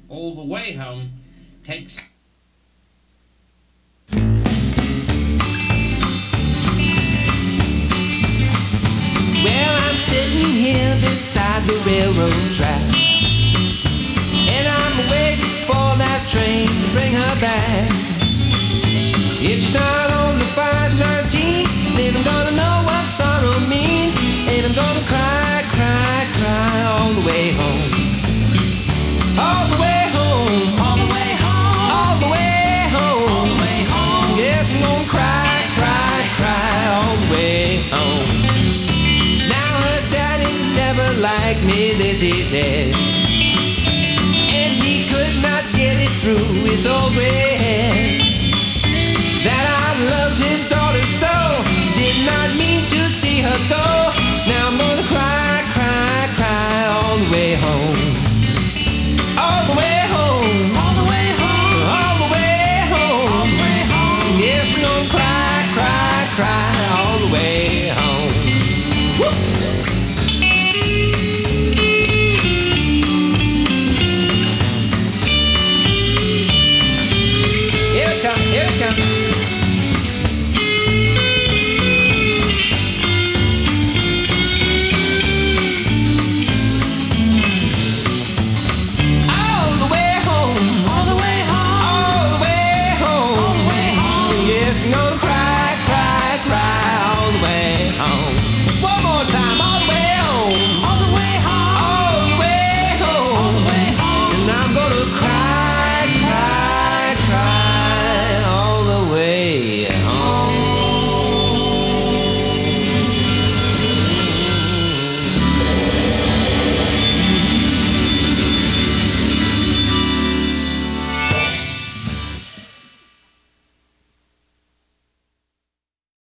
all the way home takes. Well, I'm sitting here beside the railroad track, and I'm waiting for that train to bring her back. If she's not on the 519, then I'm gonna know what sorrow means, and I'm gonna cry, cry, cry all the way home. All the way home. All the way home. All the way home. All the way home. Yes, I'm gonna cry, cry, cry all the way home. Now her daddy never liked me, this he said.